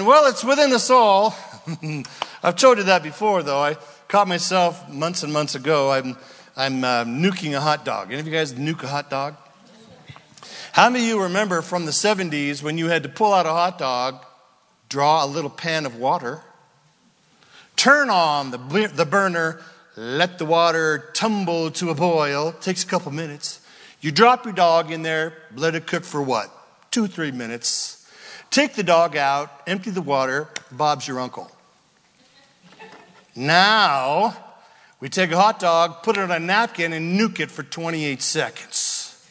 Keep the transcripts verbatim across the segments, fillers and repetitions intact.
Amen. Well, it's within us all. I've told you that before, though. I caught myself months and months ago. I'm I'm uh, nuking a hot dog. Any of you guys nuke a hot dog? How many of you remember from the seventies when you had to pull out a hot dog, draw a little pan of water, turn on the the burner, let the water tumble to a boil, takes a couple minutes. You drop your dog in there, let it cook for what? Two, three minutes. Take the dog out, empty the water, Bob's your uncle. Now, we take a hot dog, put it on a napkin, and nuke it for twenty-eight seconds.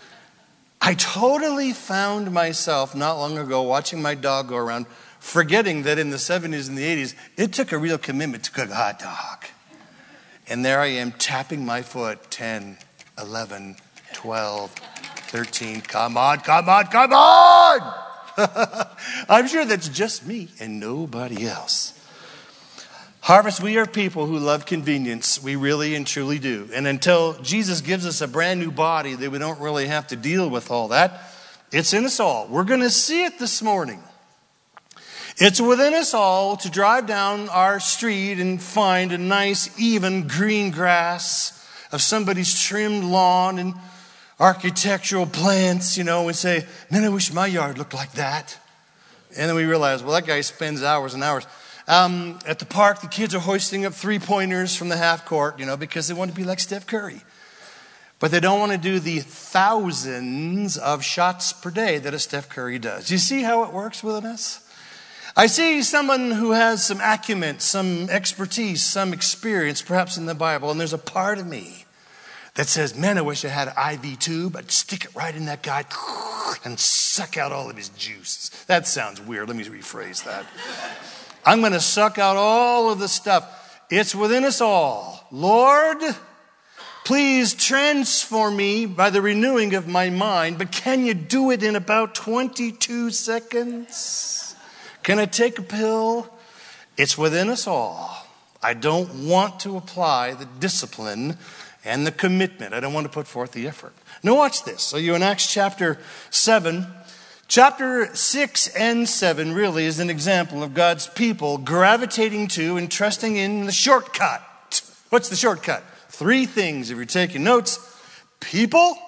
I totally found myself not long ago watching my dog go around, forgetting that in the seventies and the eighties, it took a real commitment to cook a hot dog. And there I am tapping my foot, ten, eleven, twelve, thirteen, come on, come on, come on! I'm sure that's just me and nobody else. Harvest, we are people who love convenience. We really and truly do. And until Jesus gives us a brand new body that we don't really have to deal with all that, it's in us all. We're going to see it this morning. It's within us all to drive down our street and find a nice, even green grass of somebody's trimmed lawn and architectural plants, you know, and say, man, I wish my yard looked like that. And then we realize, well, that guy spends hours and hours. Um, at the park, the kids are hoisting up three-pointers from the half court, you know, because they want to be like Steph Curry. But they don't want to do the thousands of shots per day that a Steph Curry does. You see how it works within us? I see someone who has some acumen, some expertise, some experience, perhaps in the Bible, and there's a part of me that says, man, I wish I had an I V tube. I'd stick it right in that guy and suck out all of his juice. That sounds weird. Let me rephrase that. I'm going to suck out all of the stuff. It's within us all. Lord, please transform me by the renewing of my mind, but can you do it in about twenty-two seconds? Can I take a pill? It's within us all. I don't want to apply the discipline and the commitment. I don't want to put forth the effort. Now watch this. So you're in Acts chapter seven. Chapter six and seven really is an example of God's people gravitating to and trusting in the shortcut. What's the shortcut? Three things if you're taking notes. People,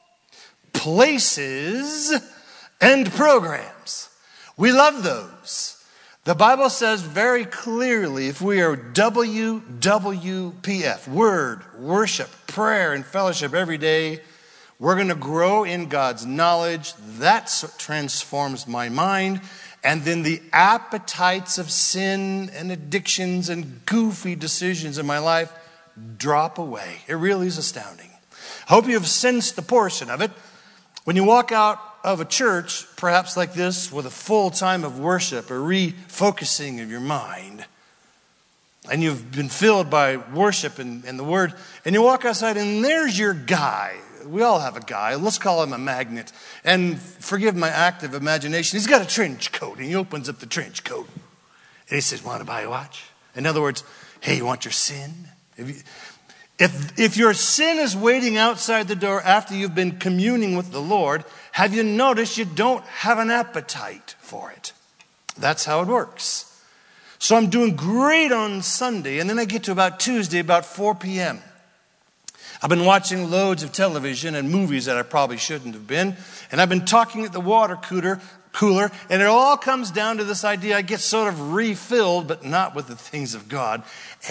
places, and programs. We love those. The Bible says very clearly if we are W W P F, word, worship, prayer, and fellowship every day, we're going to grow in God's knowledge. That transforms my mind. And then the appetites of sin and addictions and goofy decisions in my life drop away. It really is astounding. I hope you have sensed a portion of it. When you walk out of a church, perhaps like this, with a full time of worship, a refocusing of your mind, and you've been filled by worship and, and the word, and you walk outside and there's your guy. We all have a guy. Let's call him a magnet. And forgive my active imagination. He's got a trench coat. And he opens up the trench coat. And he says, want to buy a watch? In other words, hey, you want your sin? If, you, if, if your sin is waiting outside the door after you've been communing with the Lord, have you noticed you don't have an appetite for it? That's how it works. So I'm doing great on Sunday. And then I get to about Tuesday, about four p.m. I've been watching loads of television and movies that I probably shouldn't have been. And I've been talking at the water cooler, cooler, and it all comes down to this idea I get sort of refilled, but not with the things of God.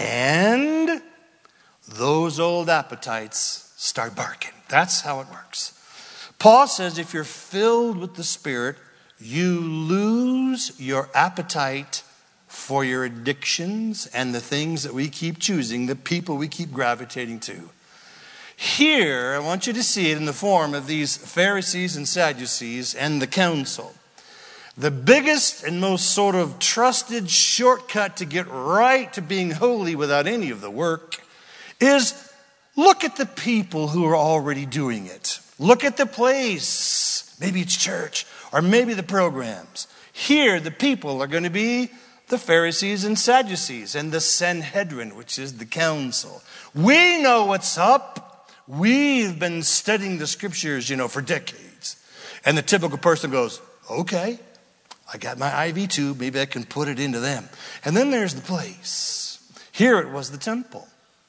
And those old appetites start barking. That's how it works. Paul says if you're filled with the Spirit, you lose your appetite for your addictions and the things that we keep choosing, the people we keep gravitating to. Here, I want you to see it in the form of these Pharisees and Sadducees and the council. The biggest and most sort of trusted shortcut to get right to being holy without any of the work is look at the people who are already doing it. Look at the place. Maybe it's church or maybe the programs. Here, the people are going to be the Pharisees and Sadducees and the Sanhedrin, which is the council. We know what's up. We've been studying the scriptures, you know, for decades. And the typical person goes, okay, I got my I V tube. Maybe I can put it into them. And then there's the place. Here it was the temple.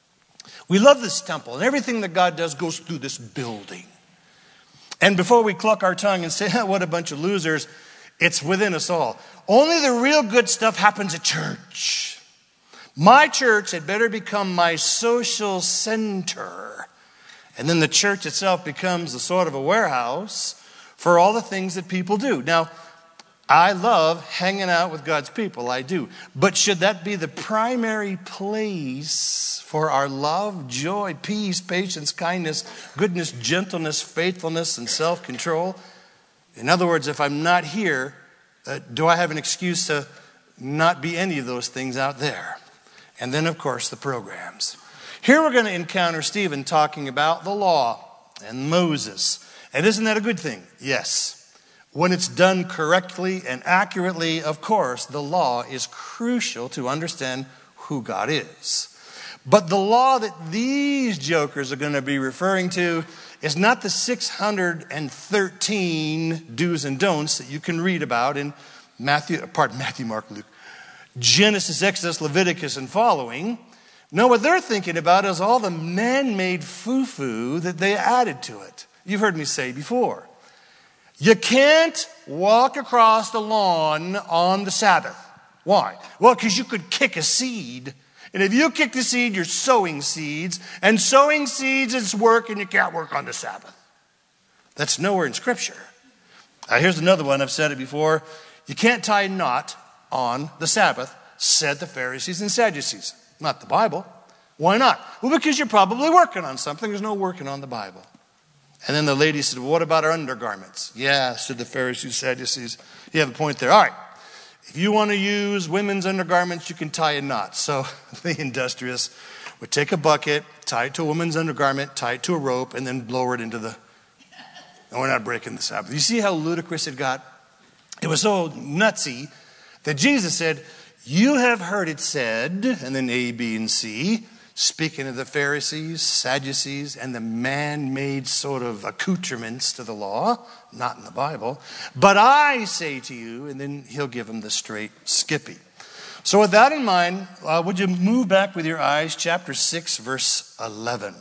We love this temple, and everything that God does goes through this building. And before we cluck our tongue and say, oh, what a bunch of losers, it's within us all. Only the real good stuff happens at church. My church had better become my social center. And then the church itself becomes a sort of a warehouse for all the things that people do. Now, I love hanging out with God's people. I do. But should that be the primary place for our love, joy, peace, patience, kindness, goodness, gentleness, faithfulness, and self-control? In other words, if I'm not here, uh, do I have an excuse to not be any of those things out there? And then, of course, the programs. Here we're going to encounter Stephen talking about the law and Moses. And isn't that a good thing? Yes. When it's done correctly and accurately, of course, the law is crucial to understand who God is. But the law that these jokers are going to be referring to is not the six hundred thirteen do's and don'ts that you can read about in Matthew, pardon, Matthew, Mark, Luke, Genesis, Exodus, Leviticus, and following. No, what they're thinking about is all the man-made foo-foo that they added to it. You've heard me say before. You can't walk across the lawn on the Sabbath. Why? Well, because you could kick a seed. And if you kick the seed, you're sowing seeds. And sowing seeds is work, and you can't work on the Sabbath. That's nowhere in Scripture. Now, here's another one. I've said it before. You can't tie a knot on the Sabbath, said the Pharisees and Sadducees. Not the Bible. Why not? Well, because you're probably working on something. There's no working on the Bible. And then the lady said, well, what about our undergarments? Yeah, said the Pharisees, Sadducees. You have a point there. All right. If you want to use women's undergarments, you can tie a knot. So the industrious would take a bucket, tie it to a woman's undergarment, tie it to a rope, and then lower it into the... And we're not breaking the Sabbath. You see how ludicrous it got? It was so nutsy that Jesus said, you have heard it said, and then A, B, and C, speaking of the Pharisees, Sadducees, and the man-made sort of accoutrements to the law, not in the Bible. But I say to you, and then he'll give them the straight skippy. So with that in mind, uh, would you move back with your eyes, chapter six, verse eleven.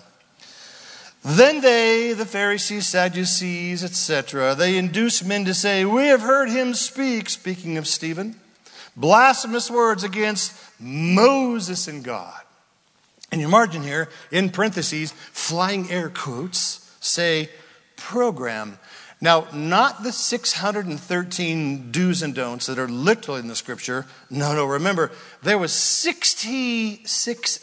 Then they, the Pharisees, Sadducees, et cetera, they induced men to say, we have heard him speak, speaking of Stephen, blasphemous words against Moses and God. In your margin here, in parentheses, flying air quotes, say program. Now, not the six hundred thirteen do's and don'ts that are literally in the Scripture. No, no, remember, there was sixty-six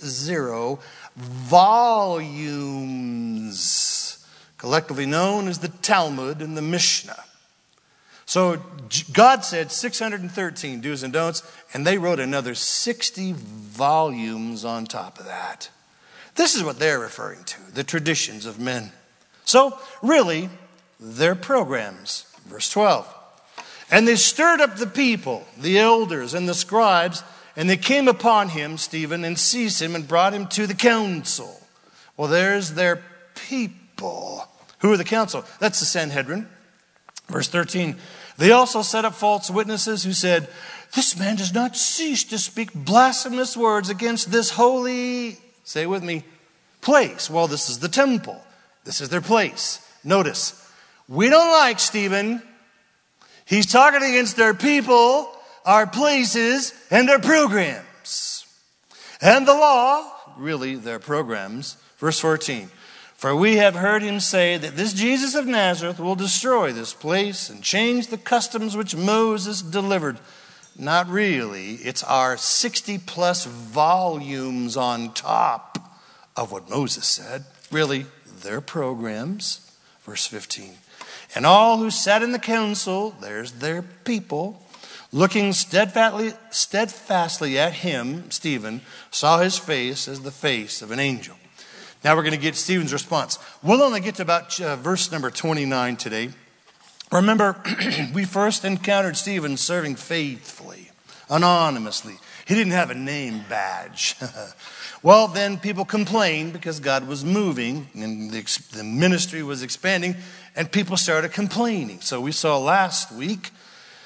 volumes, collectively known as the Talmud and the Mishnah. So God said six hundred thirteen do's and don'ts, and they wrote another sixty volumes on top of that. This is what they're referring to, the traditions of men. So really, they're programs. Verse twelve. And they stirred up the people, the elders and the scribes, and they came upon him, Stephen, and seized him and brought him to the council. Well, there's their people. Who are the council? That's the Sanhedrin. Verse thirteen. They also set up false witnesses who said, this man does not cease to speak blasphemous words against this holy, say with me, place. Well, this is the temple. This is their place. Notice, we don't like Stephen. He's talking against their people, our places, and their programs. And the law, really their programs. Verse fourteen. For we have heard him say that this Jesus of Nazareth will destroy this place and change the customs which Moses delivered. Not really. It's our sixty plus volumes on top of what Moses said. Really, their programs. Verse fifteen. And all who sat in the council, there's their people, looking steadfastly, steadfastly at him, Stephen, saw his face as the face of an angel. Now we're going to get Stephen's response. We'll only get to about uh, verse number twenty-nine today. Remember, we first encountered Stephen serving faithfully, anonymously. He didn't have a name badge. Well, then people complained because God was moving and the, the ministry was expanding, and people started complaining. So we saw last week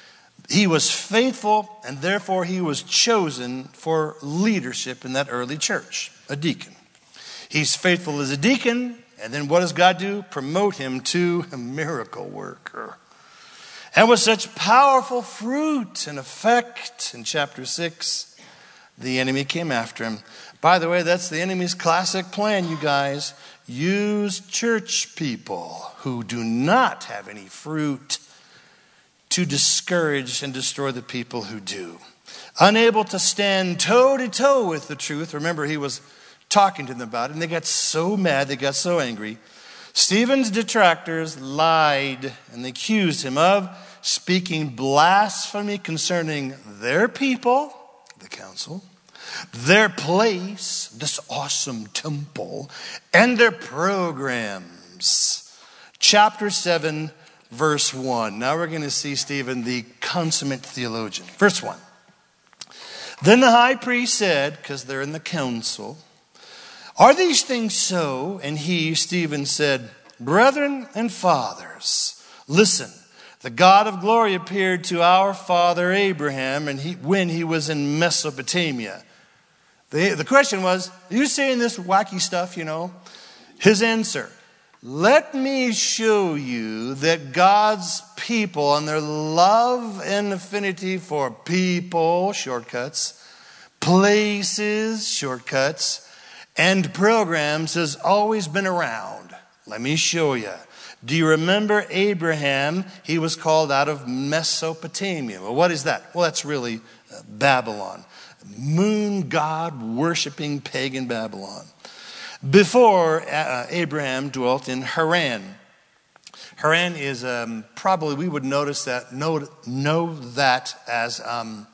He was faithful, and therefore he was chosen for leadership in that early church, a deacon. He's faithful as a deacon, and then what does God do? Promote him to a miracle worker. And with such powerful fruit and effect, in chapter six, the enemy came after him. By the way, that's the enemy's classic plan, you guys. Use church people who do not have any fruit to discourage and destroy the people who do. Unable to stand toe to toe with the truth. Remember, he was talking to them about it, and they got so mad, they got so angry. Stephen's detractors lied, and they accused him of speaking blasphemy concerning their people, the council, their place, this awesome temple, and their programs. Chapter seven, verse one. Now we're going to see Stephen, the consummate theologian. Verse one. Then the high priest said, because they're in the council, "Are these things so?" And he, Stephen, said, "Brethren and fathers, listen. The God of glory appeared to our father Abraham and he, when he was in Mesopotamia." The, the question was, are you saying this wacky stuff, you know? His answer, "Let me show you that God's people and their love and affinity for people," shortcuts, "places," shortcuts, "and programs has always been around. Let me show you. Do you remember Abraham? He was called out of Mesopotamia." Well, what is that? Well, that's really Babylon. Moon god worshiping pagan Babylon. Before uh, Abraham dwelt in Haran. Haran is um, probably, we would notice that, know, know that as um,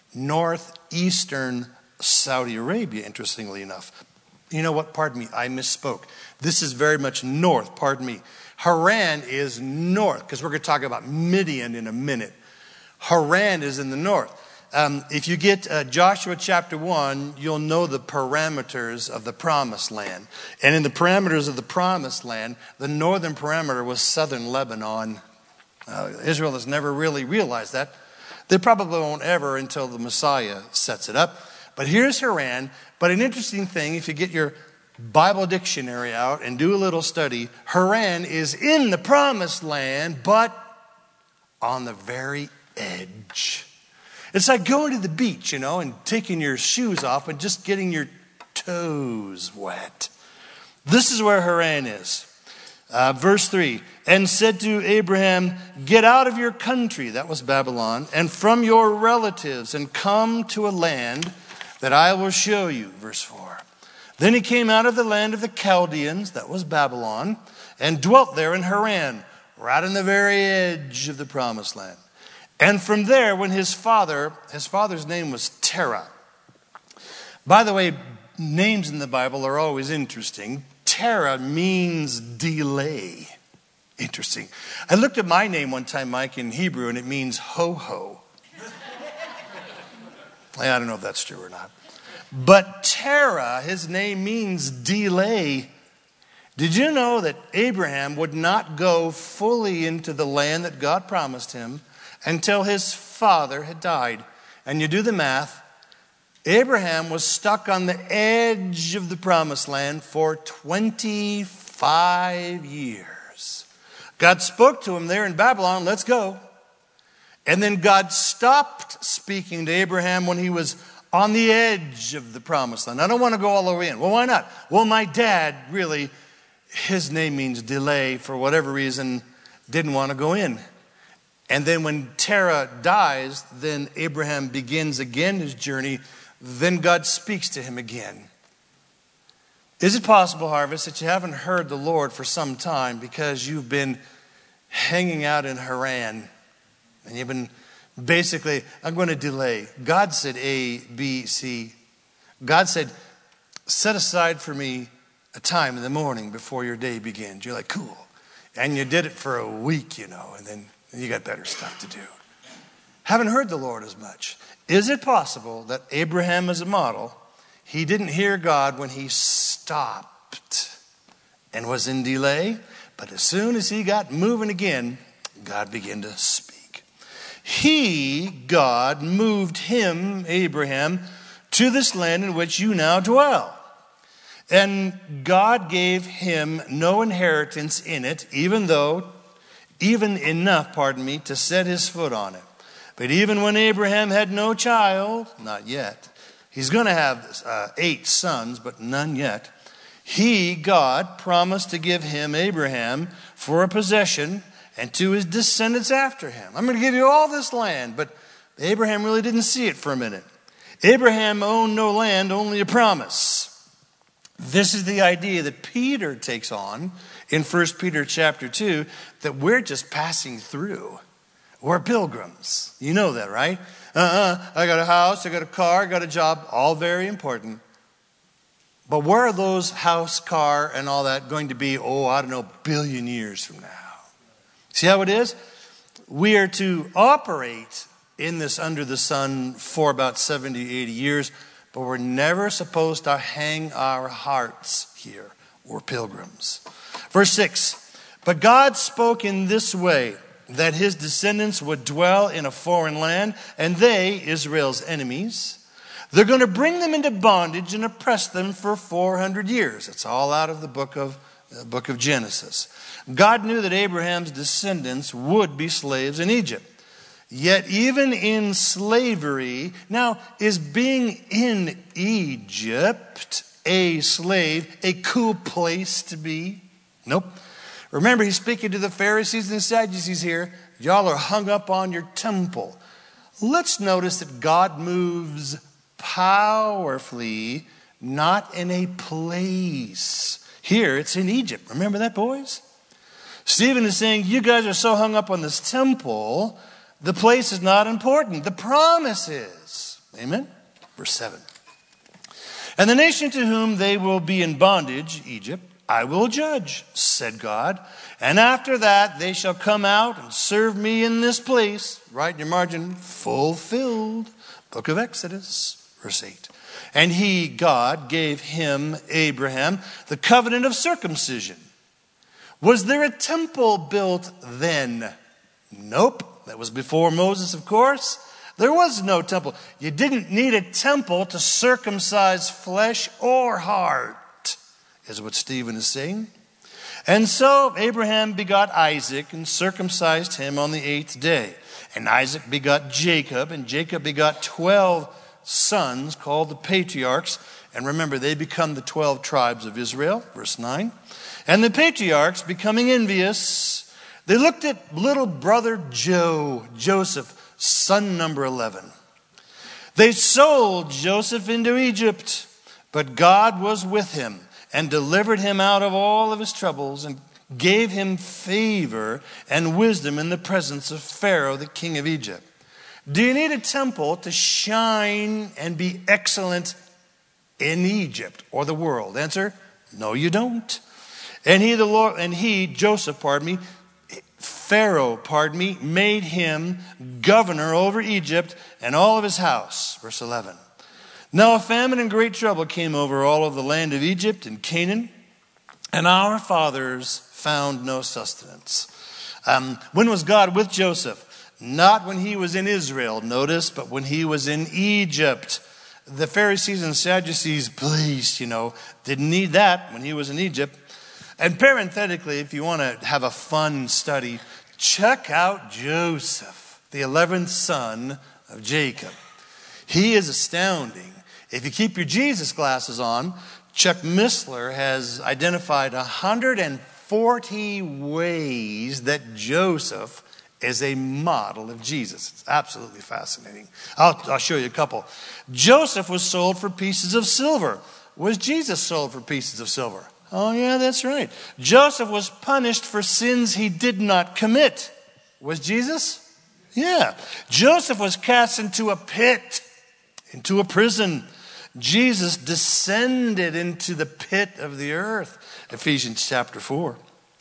northeastern Saudi Arabia, interestingly enough. You know what? Pardon me, I misspoke. This is very much north, pardon me. Haran is north, because we're going to talk about Midian in a minute. Haran is in the north. Um, if you get uh, Joshua chapter one, you'll know the parameters of the promised land. And in the parameters of the promised land, the northern parameter was southern Lebanon. Uh, Israel has never really realized that. They probably won't ever until the Messiah sets it up. But here's Haran. But an interesting thing, if you get your Bible dictionary out and do a little study, Haran is in the promised land, but on the very edge. It's like going to the beach, you know, and taking your shoes off and just getting your toes wet. This is where Haran is. Uh, verse three, "And said to Abraham, get out of your country," that was Babylon, "and from your relatives, and come to a land that I will show you." Verse four. "Then he came out of the land of the Chaldeans," that was Babylon, "and dwelt there in Haran," right on the very edge of the promised land. "And from there, when his father, his father's name was Terah." By the way, names in the Bible are always interesting. Terah means delay. Interesting. I looked at my name one time, Mike, in Hebrew, and it means ho-ho. I don't know if that's true or not. But Terah, his name means delay. Did you know that Abraham would not go fully into the land that God promised him until his father had died? And you do the math. Abraham was stuck on the edge of the promised land for twenty-five years. God spoke to him there in Babylon, "Let's go." And then God stopped speaking to Abraham when he was on the edge of the promised land. I don't want to go all the way in. Well, why not? Well, my dad really, his name means delay, for whatever reason, didn't want to go in. And then when Terah dies, then Abraham begins again his journey. Then God speaks to him again. Is it possible, Harvest, that you haven't heard the Lord for some time because you've been hanging out in Haran and you've been basically, I'm going to delay. God said A, B, C. God said, set aside for me a time in the morning before your day begins. You're like, cool. And you did it for a week, you know, and then you got better stuff to do. Haven't heard the Lord as much. Is it possible that Abraham is a model? He didn't hear God when he stopped and was in delay. But as soon as he got moving again, God began to speak. He, God, moved him, Abraham, to this land in which you now dwell. And God gave him no inheritance in it, even though, even enough, pardon me, to set his foot on it. But even when Abraham had no child, not yet, he's going to have uh, eight sons, but none yet. He, God, promised to give him, Abraham, for a possession and to his descendants after him. I'm going to give you all this land, but Abraham really didn't see it for a minute. Abraham owned no land, only a promise. This is the idea that Peter takes on in First Peter chapter two, that we're just passing through. We're pilgrims. You know that, right? Uh-uh. I got a house, I got a car, I got a job, all very important. But where are those house, car, and all that going to be, oh, I don't know, a billion years from now? See how it is? We are to operate in this under the sun for about seventy, eighty years, but we're never supposed to hang our hearts here. We're pilgrims. Verse six, but God spoke in this way, that his descendants would dwell in a foreign land, and they, Israel's enemies, they're going to bring them into bondage and oppress them for four hundred years. It's all out of the book of, the book of Genesis. God knew that Abraham's descendants would be slaves in Egypt. Yet even in slavery, now is being in Egypt a slave a cool place to be? Nope. Remember, he's speaking to the Pharisees and Sadducees here. Y'all are hung up on your temple. Let's notice that God moves powerfully, not in a place. Here, it's in Egypt. Remember that, boys? Stephen is saying, you guys are so hung up on this temple, the place is not important. The promise is. Amen? Verse seven. And the nation to whom they will be in bondage, Egypt, I will judge, said God. And after that, they shall come out and serve me in this place. Right in your margin, fulfilled. Book of Exodus, verse eight. And he, God, gave him, Abraham, the covenant of circumcision. Was there a temple built then? Nope. That was before Moses, of course. There was no temple. You didn't need a temple to circumcise flesh or heart, is what Stephen is saying. And so Abraham begot Isaac and circumcised him on the eighth day. And Isaac begot Jacob, and Jacob begot twelve sons called the patriarchs. And remember, they become the twelve tribes of Israel, verse nine. And the patriarchs, becoming envious, they looked at little brother Joe, Joseph, son number eleven. They sold Joseph into Egypt, but God was with him and delivered him out of all of his troubles and gave him favor and wisdom in the presence of Pharaoh, the king of Egypt. Do you need a temple to shine and be excellent in Egypt or the world? Answer, no, you don't. And he, the Lord, and he, Joseph, pardon me, Pharaoh, pardon me, made him governor over Egypt and all of his house. Verse eleven. Now a famine and great trouble came over all of the land of Egypt and Canaan, and our fathers found no sustenance. Um, when was God with Joseph? Not when he was in Israel, notice, but when he was in Egypt. The Pharisees and Sadducees, please, you know, didn't need that when he was in Egypt. And parenthetically, if you want to have a fun study, check out Joseph, the eleventh son of Jacob. He is astounding. If you keep your Jesus glasses on, Chuck Missler has identified one hundred forty ways that Joseph is a model of Jesus. It's absolutely fascinating. I'll, I'll show you a couple. Joseph was sold for pieces of silver. Was Jesus sold for pieces of silver? Oh, yeah, that's right. Joseph was punished for sins he did not commit. Was Jesus? Yeah. Joseph was cast into a pit, into a prison. Jesus descended into the pit of the earth. Ephesians chapter four.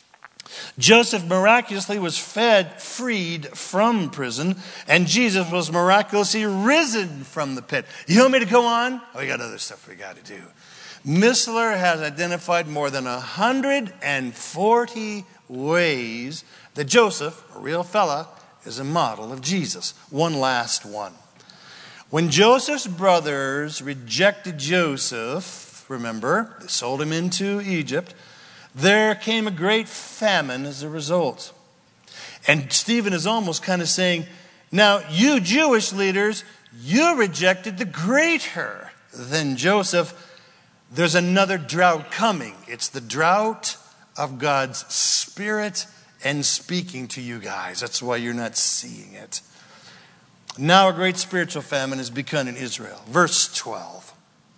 Joseph miraculously was fed, freed from prison, and Jesus was miraculously risen from the pit. You want me to go on? Oh, we got other stuff we got to do. Missler has identified more than one hundred forty ways that Joseph, a real fella, is a model of Jesus. One last one. When Joseph's brothers rejected Joseph, remember, they sold him into Egypt, there came a great famine as a result. And Stephen is almost kind of saying, now you Jewish leaders, you rejected the greater than Joseph. There's another drought coming. It's the drought of God's Spirit and speaking to you guys. That's why you're not seeing it. Now a great spiritual famine has begun in Israel. Verse twelve.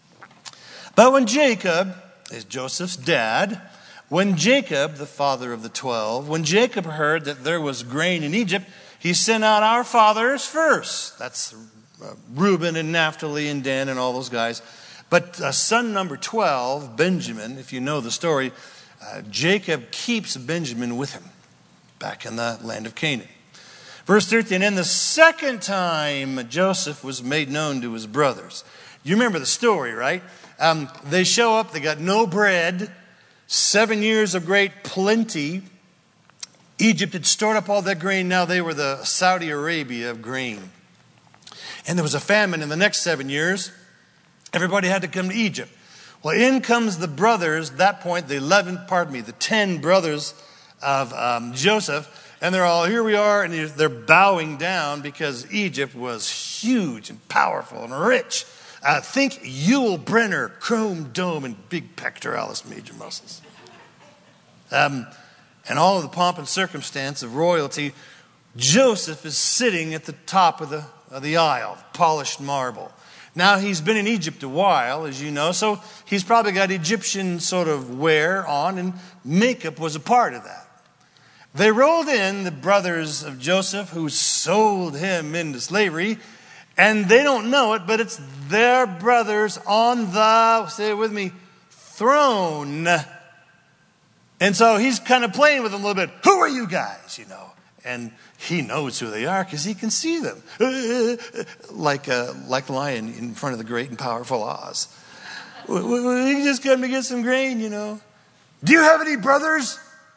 But when Jacob, is Joseph's dad, when Jacob, the father of the twelve, when Jacob heard that there was grain in Egypt, he sent out our fathers first. That's uh, Reuben and Naphtali and Dan and all those guys. But uh, son number twelve, Benjamin, if you know the story, uh, Jacob keeps Benjamin with him back in the land of Canaan. Verse thirteen, and the second time Joseph was made known to his brothers. You remember the story, right? Um, they show up, they got no bread, seven years of great plenty. Egypt had stored up all that grain. Now they were the Saudi Arabia of grain. And there was a famine in the next seven years. Everybody had to come to Egypt. Well, in comes the brothers, at that point, the eleven, pardon me, the ten brothers of um, Joseph. And they're all, here we are, and they're bowing down because Egypt was huge and powerful and rich. Uh, think Yul Brynner, chrome dome, and big pectoralis major muscles. Um, and all of the pomp and circumstance of royalty. Joseph is sitting at the top of the, of the aisle, polished marble. Now, he's been in Egypt a while, as you know, so he's probably got Egyptian sort of wear on, and makeup was a part of that. They rolled in, the brothers of Joseph, who sold him into slavery, and they don't know it, but it's their brothers on the, say it with me, throne. And so he's kind of playing with them a little bit. Who are you guys, you know? And he knows who they are because he can see them. like a like a lion in front of the great and powerful Oz. We just come to get some grain, you know. Do you have any brothers?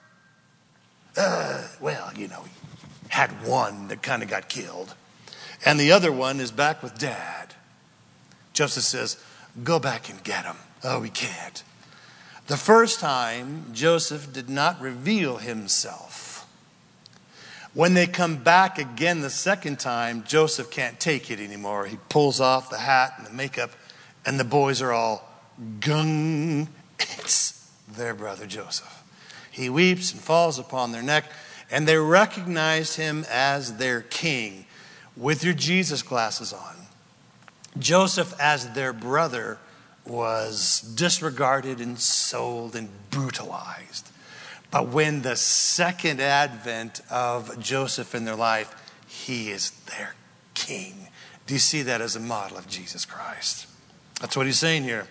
Uh, well, you know, he had one that kind of got killed. And the other one is back with Dad. Joseph says, go back and get him. Oh, we can't. The first time, Joseph did not reveal himself. When they come back again the second time, Joseph can't take it anymore. He pulls off the hat and the makeup, and the boys are all gung. It's their brother Joseph. He weeps and falls upon their neck, and they recognize him as their king. With your Jesus glasses on, Joseph as their brother was disregarded and sold and brutalized. But when the second advent of Joseph in their life, he is their king. Do you see that as a model of Jesus Christ? That's what he's saying here.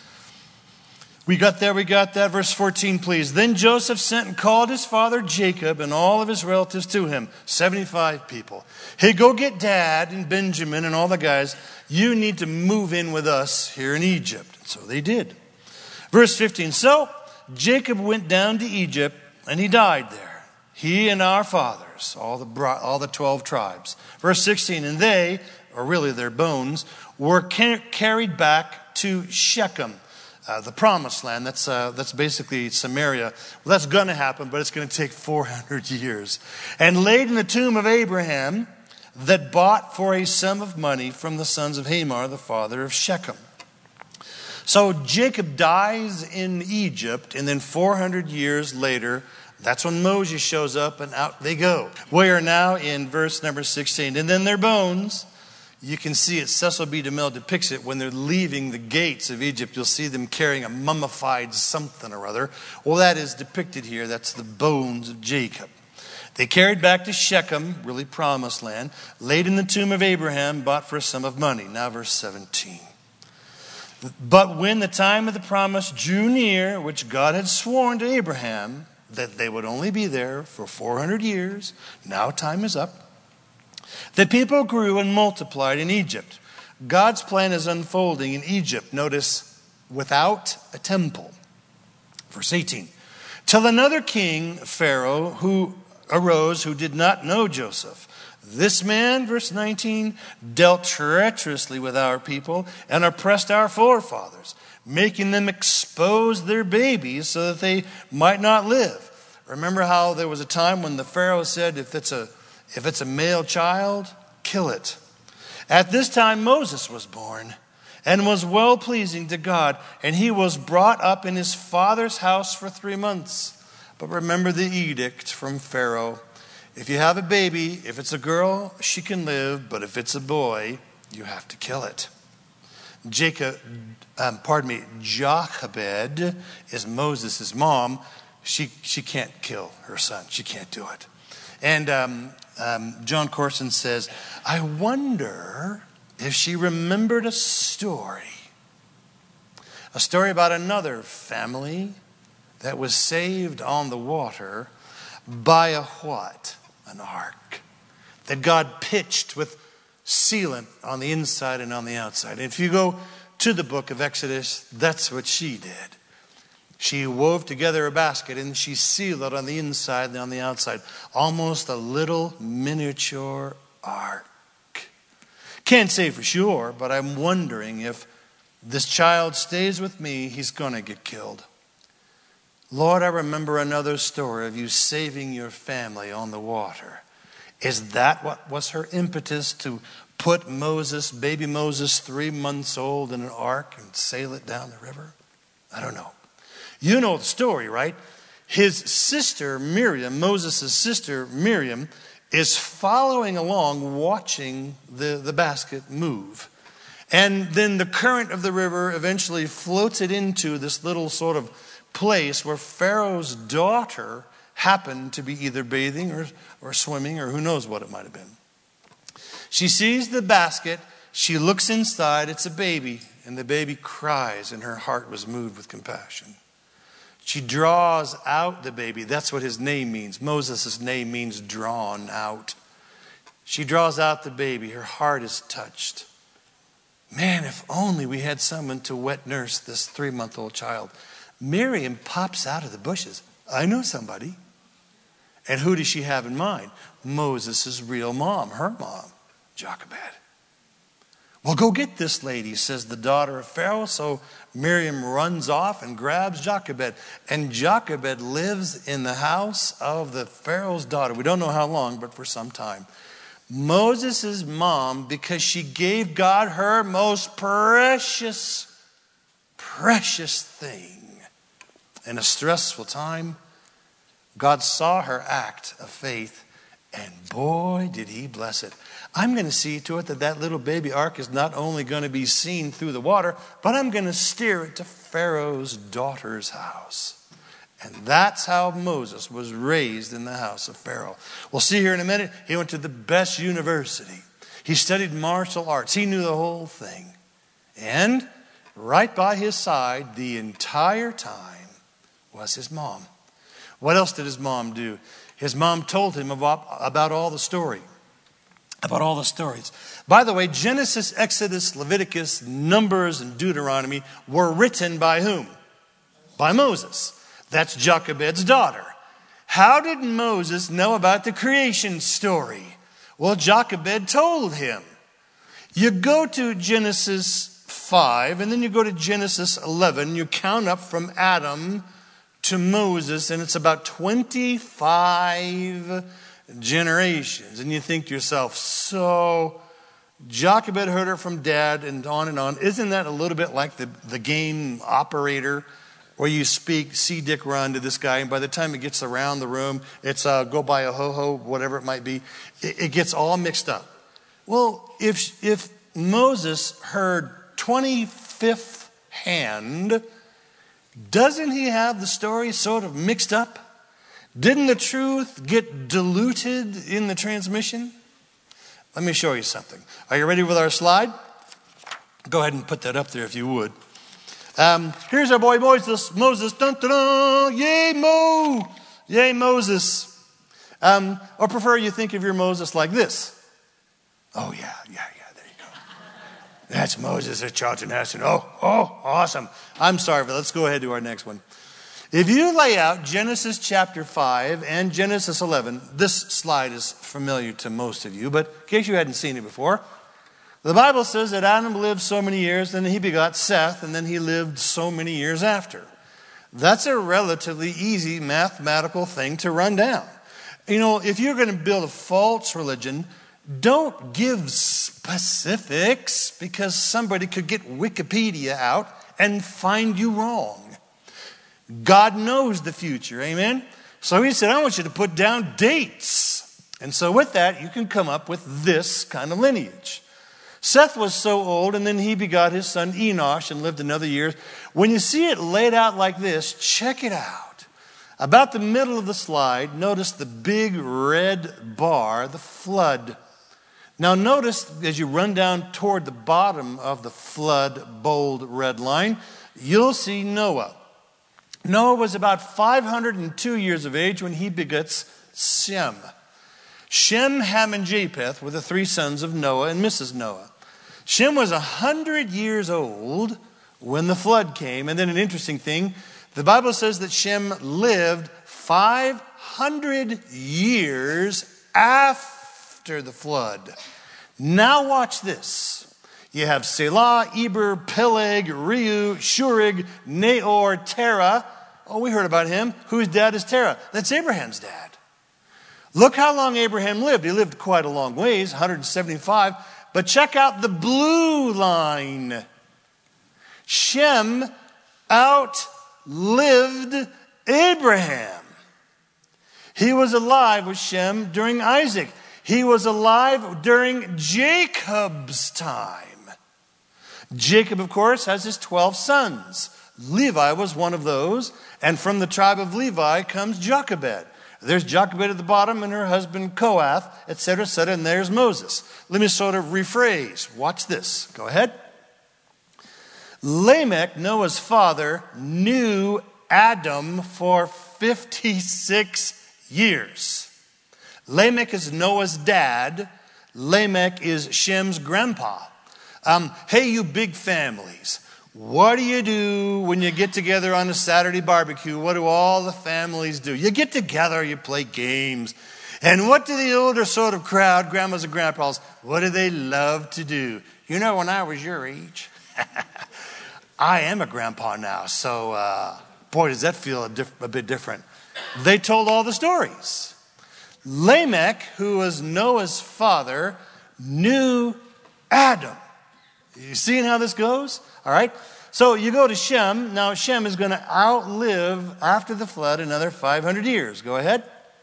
We got there, we got that. Verse fourteen, please. Then Joseph sent and called his father Jacob and all of his relatives to him, seventy-five people. Hey, go get Dad and Benjamin and all the guys. You need to move in with us here in Egypt. So they did. Verse fifteen, so Jacob went down to Egypt and he died there. He and our fathers, all the all the twelve tribes. Verse sixteen, and they, or really their bones, were car- carried back to Shechem. Uh, the promised land, that's uh, that's basically Samaria. Well, that's going to happen, but it's going to take four hundred years. And laid in the tomb of Abraham that bought for a sum of money from the sons of Hamor, the father of Shechem. So Jacob dies in Egypt, and then four hundred years later, that's when Moses shows up, and out they go. We are now in verse number sixteen. And then their bones... You can see it, Cecil B. DeMille depicts it when they're leaving the gates of Egypt. You'll see them carrying a mummified something or other. Well, that is depicted here. That's the bones of Jacob. They carried back to Shechem, really promised land, laid in the tomb of Abraham, bought for a sum of money. Now verse seventeen. But when the time of the promise drew near, which God had sworn to Abraham, that they would only be there for four hundred years, now time is up. The people grew and multiplied in Egypt. God's plan is unfolding in Egypt. Notice, without a temple. Verse eighteen. Till another king, Pharaoh, who arose who did not know Joseph. This man, verse nineteen, dealt treacherously with our people and oppressed our forefathers, making them expose their babies so that they might not live. Remember how there was a time when the Pharaoh said, if it's a, if it's a male child, kill it. At this time Moses was born and was well-pleasing to God, and he was brought up in his father's house for three months. But remember the edict from Pharaoh. If you have a baby, if it's a girl, she can live, but if it's a boy, you have to kill it. Jacob, um, pardon me, Jochebed is Moses' mom. She she can't kill her son. She can't do it. And um, um, John Corson says, I wonder if she remembered a story. A story about another family that was saved on the water by a what? An ark that God pitched with sealant on the inside and on the outside. And if you go to the book of Exodus, that's what she did. She wove together a basket and she sealed it on the inside and on the outside. Almost a little miniature ark. Can't say for sure, but I'm wondering if this child stays with me, he's going to get killed. Lord, I remember another story of you saving your family on the water. Is that what was her impetus to put Moses, baby Moses, three months old, in an ark and sail it down the river? I don't know. You know the story, right? His sister Miriam, Moses' sister Miriam, is following along, watching the, the basket move. And then the current of the river eventually floats it into this little sort of place where Pharaoh's daughter happened to be either bathing or, or swimming, or who knows what it might have been. She sees the basket. She looks inside. It's a baby. And the baby cries, and her heart was moved with compassion. She draws out the baby. That's what his name means. Moses' name means drawn out. She draws out the baby. Her heart is touched. Man, if only we had someone to wet nurse this three-month-old child. Miriam pops out of the bushes. I know somebody. And who does she have in mind? Moses' real mom, her mom, Jochebed. Well, go get this lady, says the daughter of Pharaoh. So Miriam runs off and grabs Jochebed. And Jochebed lives in the house of the Pharaoh's daughter. We don't know how long, but for some time. Moses' mom, because she gave God her most precious, precious thing. In a stressful time, God saw her act of faith, and boy, did he bless it. I'm going to see to it that that little baby ark is not only going to be seen through the water, but I'm going to steer it to Pharaoh's daughter's house. And that's how Moses was raised in the house of Pharaoh. We'll see here in a minute, he went to the best university. He studied martial arts. He knew the whole thing. And right by his side the entire time was his mom. What else did his mom do? His mom told him about, about all the story. About all the stories. By the way, Genesis, Exodus, Leviticus, Numbers, and Deuteronomy were written by whom? By Moses. That's Jochebed's daughter. How did Moses know about the creation story? Well, Jochebed told him. You go to Genesis five, and then you go to Genesis eleven. You count up from Adam to Moses, and it's about twenty-five generations. And you think to yourself, so Jochebed heard her from dad, and on and on. Isn't that a little bit like the, the game Operator, where you speak, see Dick run to this guy, and by the time it gets around the room, it's uh, go buy a ho-ho, whatever it might be. It, it gets all mixed up. Well, if if Moses heard twenty-fifth hand, doesn't he have the story sort of mixed up? Didn't the truth get diluted in the transmission? Let me show you something. Are you ready with our slide? Go ahead and put that up there if you would. Um, here's our boy Moses. Moses. Dun, dun, dun, yay, Mo. Yay, Moses. Um, or prefer you think of your Moses like this. Oh, yeah, yeah, yeah. There you go. That's Moses at Charlton Heston. Oh, oh, awesome. I'm sorry, but let's go ahead to our next one. If you lay out Genesis chapter five and Genesis eleven, this slide is familiar to most of you, but in case you hadn't seen it before, the Bible says that Adam lived so many years, then he begot Seth, and then he lived so many years after. That's a relatively easy mathematical thing to run down. You know, if you're going to build a false religion, don't give specifics, because somebody could get Wikipedia out and find you wrong. God knows the future, amen? So he said, I want you to put down dates. And so with that, you can come up with this kind of lineage. Seth was so old, and then he begot his son Enosh and lived another year. When you see it laid out like this, check it out. About the middle of the slide, notice the big red bar, the flood. Now notice as you run down toward the bottom of the flood bold red line, you'll see Noah. Noah was about five hundred two years of age when he begets Shem. Shem, Ham, and Japheth were the three sons of Noah and Missus Noah. Shem was one hundred years old when the flood came. And then an interesting thing, the Bible says that Shem lived five hundred years after the flood. Now watch this. You have Selah, Eber, Peleg, Reu, Shurig, Nahor, Terah. Oh, we heard about him. Whose dad is Terah? That's Abraham's dad. Look how long Abraham lived. He lived quite a long ways, one hundred seventy-five. But check out the blue line. Shem outlived Abraham. He was alive with Shem during Isaac. He was alive during Jacob's time. Jacob, of course, has his twelve sons. Levi was one of those. And from the tribe of Levi comes Jochebed. There's Jochebed at the bottom and her husband Kohath, et cetera, et cetera. And there's Moses. Let me sort of rephrase. Watch this. Go ahead. Lamech, Noah's father, knew Adam for fifty-six years. Lamech is Noah's dad. Lamech is Shem's grandpa. Um, hey, you big families. What do you do when you get together on a Saturday barbecue? What do all the families do? You get together, you play games. And what do the older sort of crowd, grandmas and grandpas, what do they love to do? You know, when I was your age, I am a grandpa now. So, uh, boy, does that feel a, diff- a bit different. They told all the stories. Lamech, who was Noah's father, knew Adam. You seeing how this goes? All right. So you go to Shem. Now Shem is going to outlive, after the flood, another five hundred years. Go ahead.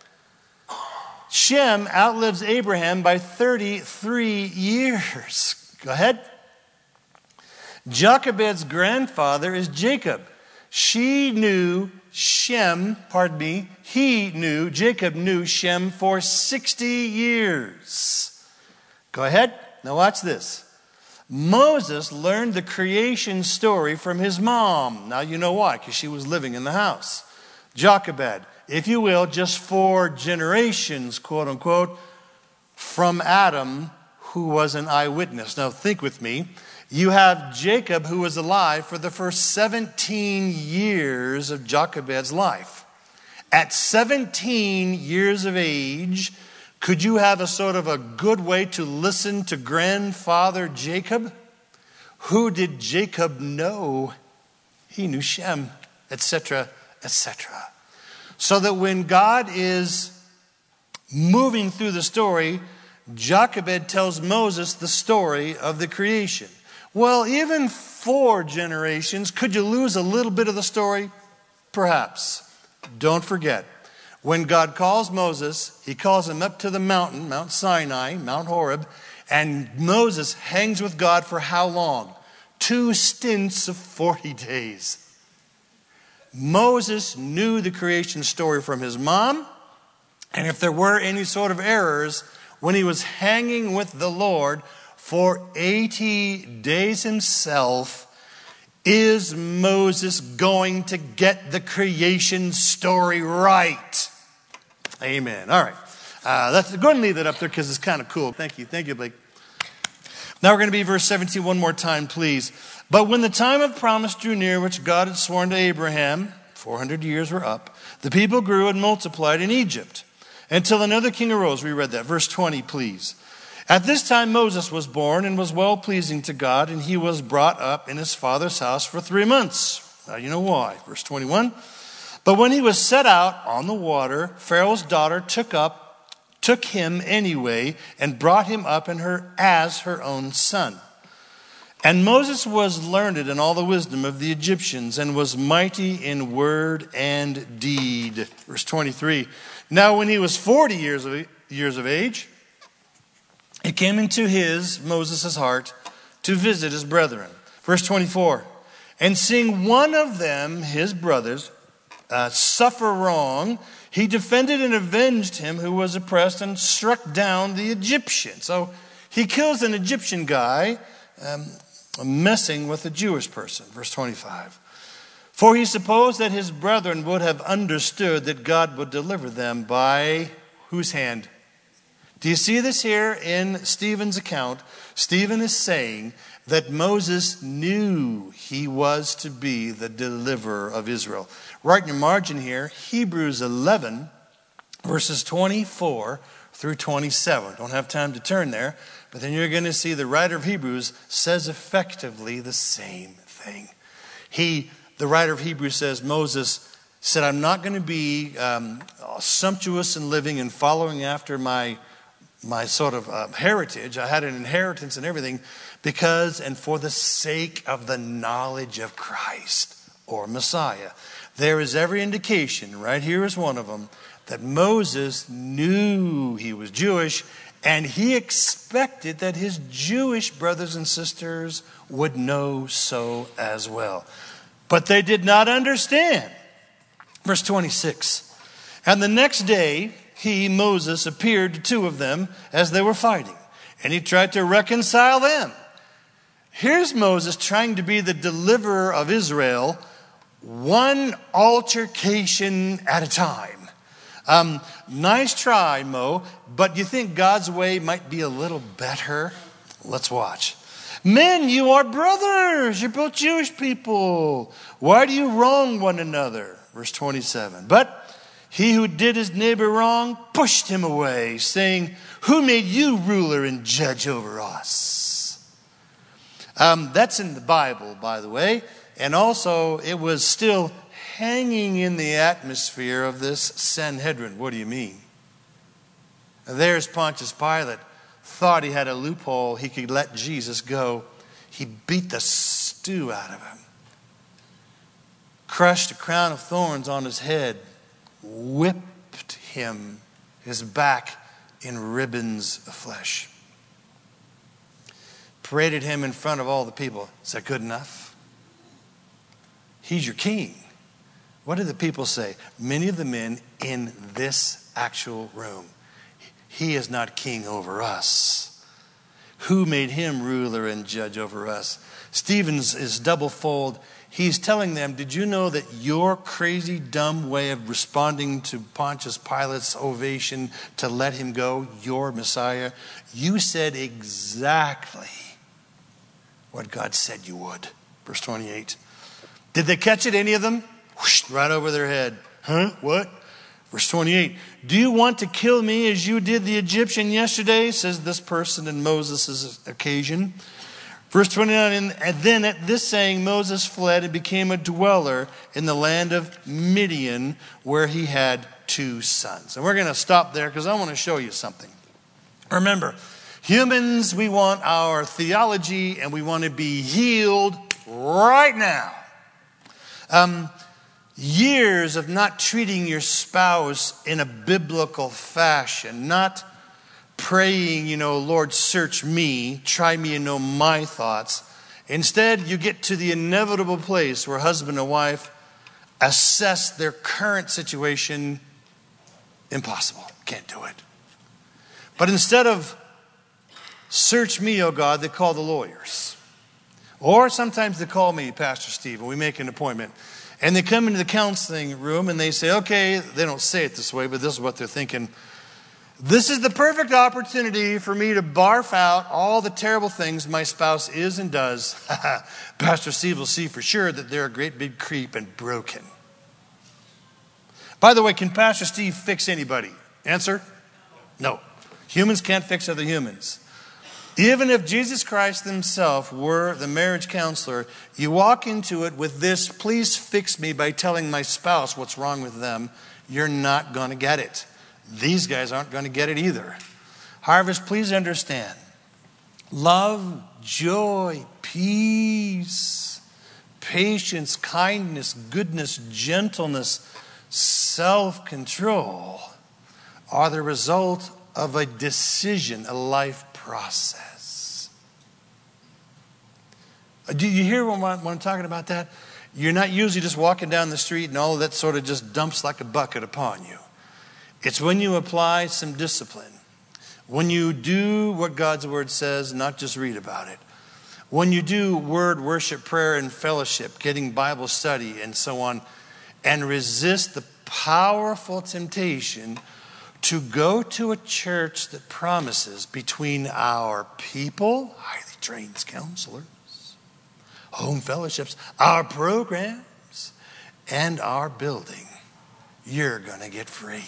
Shem outlives Abraham by thirty-three years. Go ahead. Jochebed's grandfather is Jacob. She knew Shem, pardon me, he knew, Jacob knew Shem for sixty years. Go ahead. Now watch this. Moses learned the creation story from his mom. Now you know why, because she was living in the house. Jochebed, if you will, just four generations, quote unquote, from Adam, who was an eyewitness. Now think with me. You have Jacob, who was alive for the first seventeen years of Jochebed's life. At seventeen years of age, could you have a sort of a good way to listen to grandfather Jacob? Who did Jacob know? He knew Shem, et cetera, et cetera. So that when God is moving through the story, Jochebed tells Moses the story of the creation. Well, even four generations, could you lose a little bit of the story? Perhaps. Don't forget. When God calls Moses, he calls him up to the mountain, Mount Sinai, Mount Horeb, and Moses hangs with God for how long? Two stints of forty days. Moses knew the creation story from his mom, and if there were any sort of errors, when he was hanging with the Lord for eighty days himself, is Moses going to get the creation story right? Amen. All right. Uh, let's go ahead and leave that up there because it's kind of cool. Thank you. Thank you, Blake. Now we're going to be verse seventeen one more time, please. But when the time of promise drew near, which God had sworn to Abraham, four hundred years were up, the people grew and multiplied in Egypt until another king arose. We read that. Verse twenty, please. At this time Moses was born and was well-pleasing to God, and he was brought up in his father's house for three months. Now you know why. Verse twenty-one. But when he was set out on the water, Pharaoh's daughter took up, took him anyway, and brought him up in her as her own son. And Moses was learned in all the wisdom of the Egyptians and was mighty in word and deed. Verse twenty-three. Now when he was forty years of, years of age, it came into his, Moses' heart, to visit his brethren. Verse twenty-four. And seeing one of them, his brothers, uh, suffer wrong, he defended and avenged him who was oppressed and struck down the Egyptian. So he kills an Egyptian guy, um, messing with a Jewish person. Verse twenty-five. For he supposed that his brethren would have understood that God would deliver them by whose hand? Do you see this here in Stephen's account? Stephen is saying that Moses knew he was to be the deliverer of Israel. Right in your margin here, Hebrews eleven, verses twenty-four through twenty-seven. Don't have time to turn there, but then you're going to see the writer of Hebrews says effectively the same thing. He, the writer of Hebrews says, Moses said, I'm not going to be um, sumptuous in living and following after my my sort of uh, heritage. I had an inheritance and everything because and for the sake of the knowledge of Christ or Messiah. There is every indication, right here is one of them, that Moses knew he was Jewish and he expected that his Jewish brothers and sisters would know so as well. But they did not understand. Verse twenty-six. And the next day, he, Moses, appeared to two of them as they were fighting, and he tried to reconcile them. Here's Moses trying to be the deliverer of Israel, one altercation at a time. Um, nice try, Mo, but you think God's way might be a little better? Let's watch. Men, you are brothers. You're both Jewish people. Why do you wrong one another? Verse twenty-seven. But he who did his neighbor wrong pushed him away, saying, who made you ruler and judge over us? Um, that's in the Bible, by the way. And also, it was still hanging in the atmosphere of this Sanhedrin. What do you mean? There's Pontius Pilate. Thought he had a loophole. He could let Jesus go. He beat the stew out of him. Crushed a crown of thorns on his head. Whipped him, his back in ribbons of flesh. Paraded him in front of all the people. Is that good enough? He's your king. What did the people say? Many of the men in this actual room. He is not king over us. Who made him ruler and judge over us? Stephen's is double-fold. He's telling them, did you know that your crazy, dumb way of responding to Pontius Pilate's ovation to let him go, your Messiah, you said exactly what God said you would. Verse twenty-eight. Did they catch it, any of them? Whoosh, right over their head. Huh? What? Verse twenty-eight. Do you want to kill me as you did the Egyptian yesterday? Says this person in Moses' occasion. Verse twenty-nine, and then at this saying, Moses fled and became a dweller in the land of Midian, where he had two sons. And we're going to stop there because I want to show you something. Remember, humans, we want our theology and we want to be healed right now. Um, years of not treating your spouse in a biblical fashion, not praying, you know, Lord, search me, try me and know my thoughts. Instead, you get to the inevitable place where husband and wife assess their current situation. Impossible. Can't do it. But instead of search me, oh God, they call the lawyers. Or sometimes they call me, Pastor Steve, and we make an appointment. And they come into the counseling room and they say, okay, they don't say it this way, but this is what they're thinking. This is the perfect opportunity for me to barf out all the terrible things my spouse is and does. Pastor Steve will see for sure that they're a great big creep and broken. By the way, can Pastor Steve fix anybody? Answer? No. Humans can't fix other humans. Even if Jesus Christ himself were the marriage counselor, you walk into it with this, please fix me by telling my spouse what's wrong with them, you're not going to get it. These guys aren't going to get it either. Harvest, please understand. Love, joy, peace, patience, kindness, goodness, gentleness, self-control are the result of a decision, a life process. Do you hear when I'm, when I'm talking about that? You're not usually just walking down the street and all of that sort of just dumps like a bucket upon you. It's when you apply some discipline. When you do what God's word says, not just read about it. When you do word, worship, prayer, and fellowship, getting Bible study and so on, and resist the powerful temptation to go to a church that promises between our people, highly trained counselors, home fellowships, our programs, and our building, you're going to get free.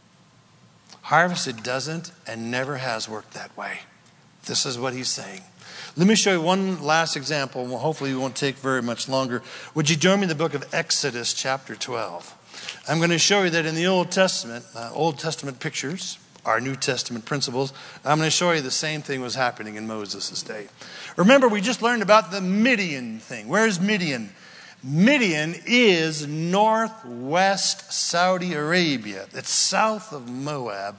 Harvest, it doesn't and never has worked that way. This is what he's saying. Let me show you one last example. Well, hopefully it won't take very much longer. Would you join me in the book of Exodus chapter twelve? I'm going to show you that in the Old Testament, uh, Old Testament pictures, our New Testament principles, I'm going to show you the same thing was happening in Moses' day. Remember, we just learned about the Midian thing. Where's Midian? Midian is northwest Saudi Arabia. It's south of Moab.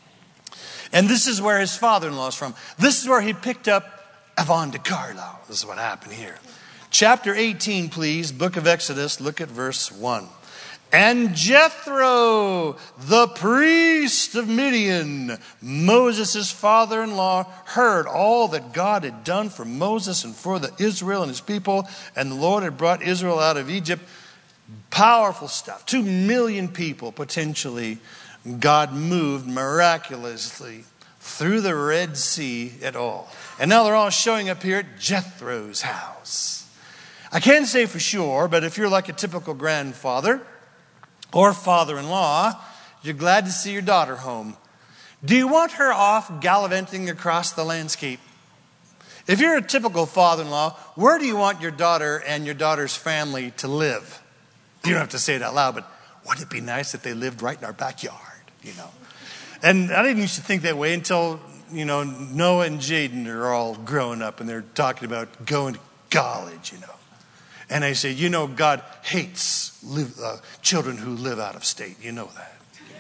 And this is where his father-in-law is from. This is where he picked up Yvonne DiCarlo. This is what happened here. Chapter eighteen, please, book of Exodus. Look at verse one. And Jethro, the priest of Midian, Moses' father-in-law, heard all that God had done for Moses and for the Israel and his people. And the Lord had brought Israel out of Egypt. Powerful stuff. Two million people, potentially, God moved miraculously through the Red Sea at all. And now they're all showing up here at Jethro's house. I can't say for sure, but if you're like a typical grandfather or father-in-law, you're glad to see your daughter home. Do you want her off gallivanting across the landscape? If you're a typical father-in-law, where do you want your daughter and your daughter's family to live? You don't have to say it out loud, but wouldn't it be nice if they lived right in our backyard, you know? And I didn't used to think that way until, you know, Noah and Jaden are all growing up and they're talking about going to college, you know. And I say, you know, God hates live, uh, children who live out of state. You know that.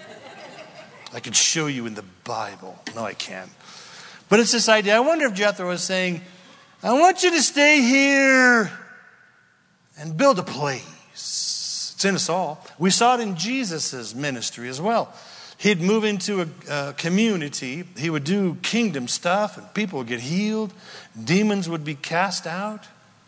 I can show you in the Bible. No, I can't. But it's this idea. I wonder if Jethro was saying, I want you to stay here and build a place. It's in us all. We saw it in Jesus' ministry as well. He'd move into a, a community. He would do kingdom stuff and people would get healed. Demons would be cast out.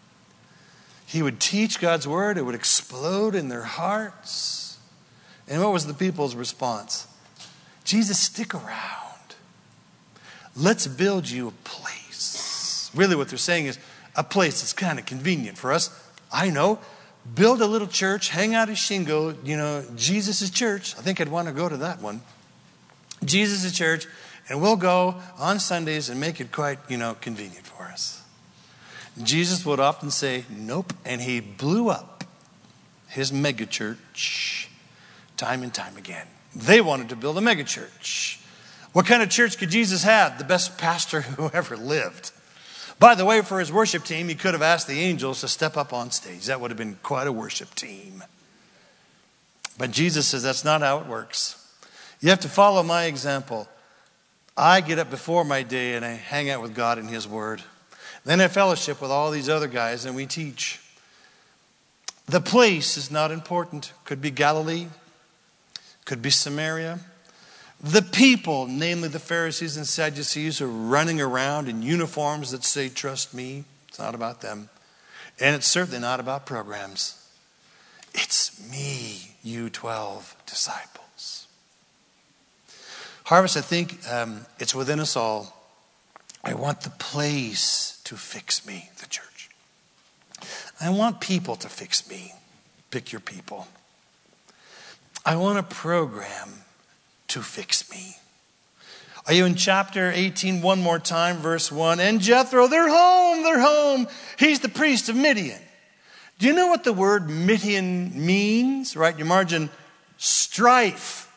He would teach God's word. It would explode in their hearts. And what was the people's response? Jesus, stick around. Let's build you a place. Really what they're saying is a place that's kind of convenient for us. I know. Build a little church, hang out a shingle, you know, Jesus' church. I think I'd want to go to that one. Jesus' church, and we'll go on Sundays and make it quite, you know, convenient for us. Jesus would often say, nope, and he blew up his megachurch time and time again. They wanted to build a megachurch. What kind of church could Jesus have? The best pastor who ever lived. By the way, for his worship team, he could have asked the angels to step up on stage. That would have been quite a worship team. But Jesus says that's not how it works. You have to follow my example. I get up before my day and I hang out with God in his word. Then I fellowship with all these other guys and we teach. The place is not important. Could be Galilee. Could be Samaria. The people, namely the Pharisees and Sadducees, are running around in uniforms that say, trust me. It's not about them. And it's certainly not about programs. It's me, you twelve disciples. Harvest, I think um, it's within us all. I want the place to fix me, the church. I want people to fix me. Pick your people. I want a program to fix me. Are you in chapter eighteen one more time, verse one? And Jethro, they're home, they're home. He's the priest of Midian. Do you know what the word Midian means? Right in your margin, strife.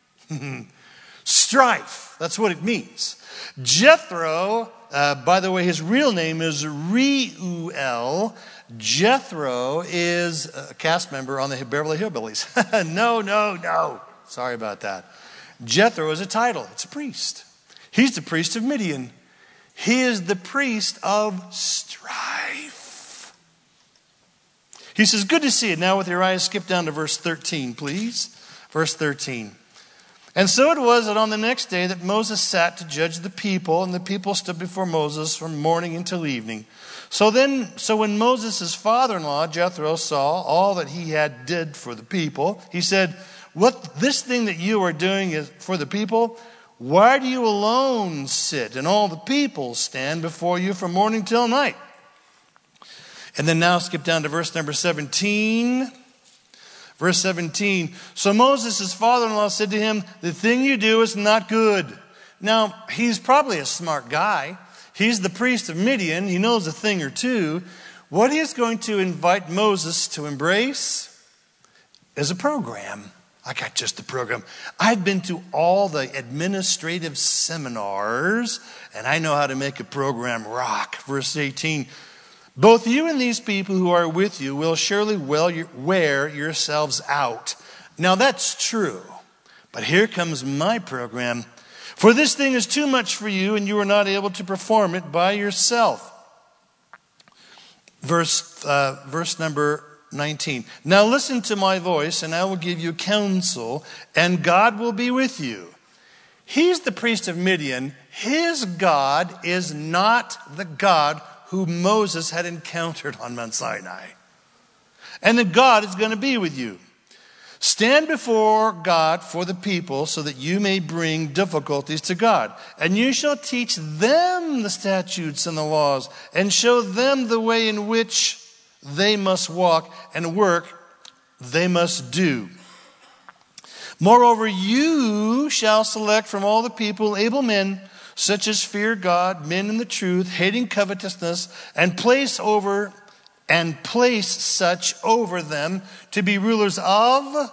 Strife, that's what it means. Jethro, uh, by the way, his real name is Reuel. Jethro is a cast member on the Beverly Hillbillies. no, no, no. Sorry about that. Jethro is a title. It's a priest. He's the priest of Midian. He is the priest of strife. He says, good to see it. Now with your eyes, skip down to verse thirteen, please. Verse thirteen. And so it was that on the next day that Moses sat to judge the people, and the people stood before Moses from morning until evening. So then, so when Moses' father-in-law, Jethro, saw all that he had did for the people, he said, what this thing that you are doing is for the people, why do you alone sit and all the people stand before you from morning till night? And then now skip down to verse number seventeen. Verse seventeen. So Moses' father-in-law said to him, the thing you do is not good. Now, he's probably a smart guy. He's the priest of Midian. He knows a thing or two. What he is going to invite Moses to embrace is a program. I got just the program. I've been to all the administrative seminars, and I know how to make a program rock. Verse eighteen. Both you and these people who are with you will surely wear yourselves out. Now that's true. But here comes my program. For this thing is too much for you, and you are not able to perform it by yourself. Verse, uh, verse number nineteen. Now listen to my voice, and I will give you counsel, and God will be with you. He's the priest of Midian. His God is not the God who Moses had encountered on Mount Sinai. And that God is going to be with you. Stand before God for the people so that you may bring difficulties to God. And you shall teach them the statutes and the laws and show them the way in which they must walk and work they must do. Moreover, you shall select from all the people able men such as fear God, men in the truth, hating covetousness, and place over and place such over them to be rulers of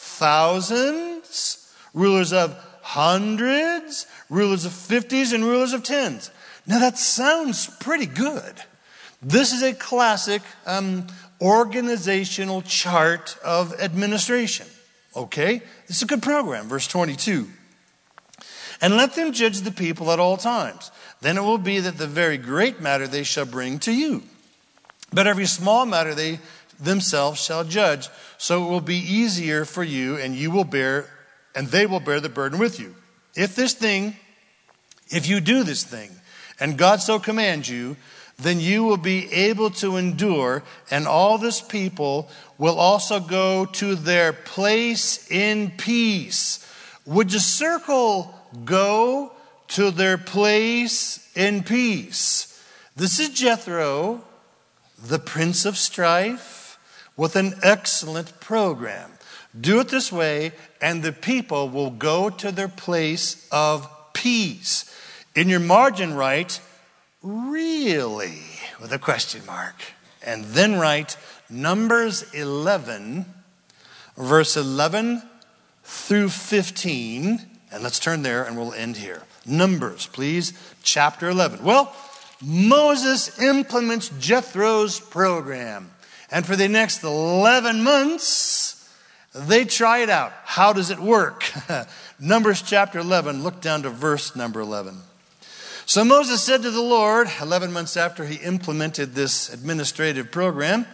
thousands, rulers of hundreds, rulers of fifties, and rulers of tens. Now that sounds pretty good. This is a classic um, organizational chart of administration. Okay, this is a good program. Verse twenty-two. And let them judge the people at all times. Then it will be that the very great matter they shall bring to you. But every small matter they themselves shall judge. So it will be easier for you, and you will bear, and they will bear the burden with you. If this thing, if you do this thing, and God so commands you, then you will be able to endure, and all this people will also go to their place in peace. Would you circle go to their place in peace? This is Jethro, the prince of strife, with an excellent program. Do it this way, and the people will go to their place of peace. In your margin, write, really, with a question mark. And then write Numbers eleven, verse eleven through fifteen. And let's turn there and we'll end here. Numbers, please, chapter eleven. Well, Moses implements Jethro's program. And for the next eleven months, they try it out. How does it work? Numbers chapter eleven, look down to verse number eleven. So Moses said to the Lord, eleven months after he implemented this administrative program,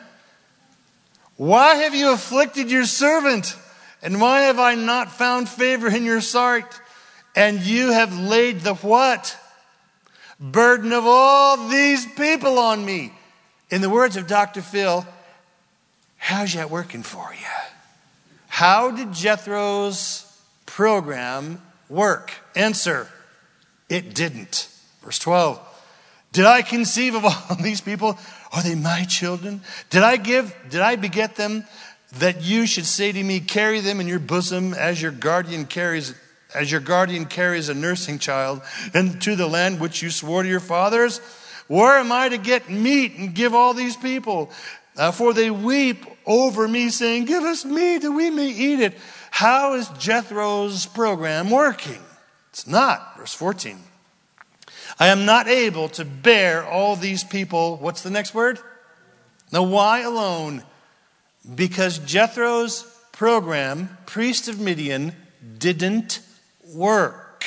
why have you afflicted your servant? And why have I not found favor in your sight? And you have laid the what? Burden of all these people on me. In the words of Doctor Phil, how's that working for you? How did Jethro's program work? Answer, it didn't. Verse twelve, did I conceive of all these people? Are they my children? Did I give, did I beget them? that you should say to me, carry them in your bosom as your guardian carries as your guardian carries a nursing child, and to the land which you swore to your fathers? Where am I to get meat and give all these people? Uh, for they weep over me, saying, give us meat that we may eat it. How is Jethro's program working? It's not. Verse fourteen. I am not able to bear all these people. What's the next word? Now, why alone? Because Jethro's program, priest of Midian, didn't work.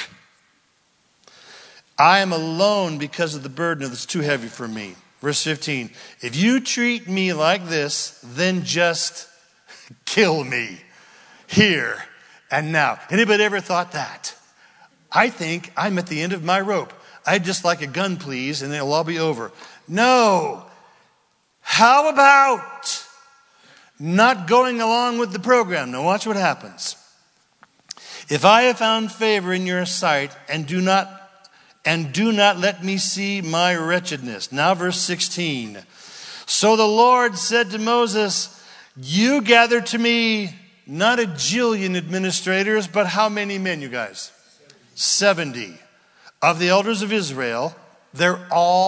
I am alone because of the burden that's too heavy for me. Verse fifteen. If you treat me like this, then just kill me here and now. Anybody ever thought that? I think I'm at the end of my rope. I'd just like a gun, please, and it'll all be over. No. How about not going along with the program? Now watch what happens. If I have found favor in your sight, and do not and do not let me see my wretchedness. Now verse sixteen. So the Lord said to Moses, you gather to me not a jillion administrators, but how many men, you guys? seventy. Of the elders of Israel. They're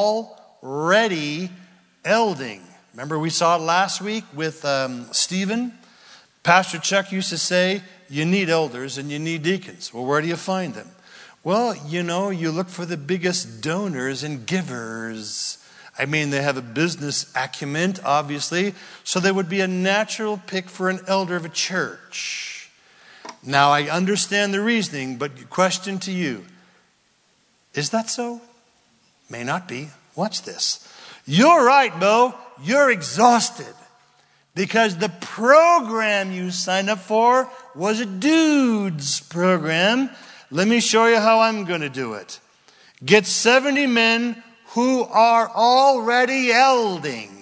already elding. Remember we saw it last week with um, Stephen. Pastor Chuck used to say, you need elders and you need deacons. Well, where do you find them? Well, you know, you look for the biggest donors and givers. I mean, they have a business acumen, obviously, so they would be a natural pick for an elder of a church. Now, I understand the reasoning, but question to you, is that so? May not be. Watch this. You're right, Bo. You're exhausted because the program you signed up for was a dude's program. Let me show you how I'm going to do it. Get seventy men who are already elding,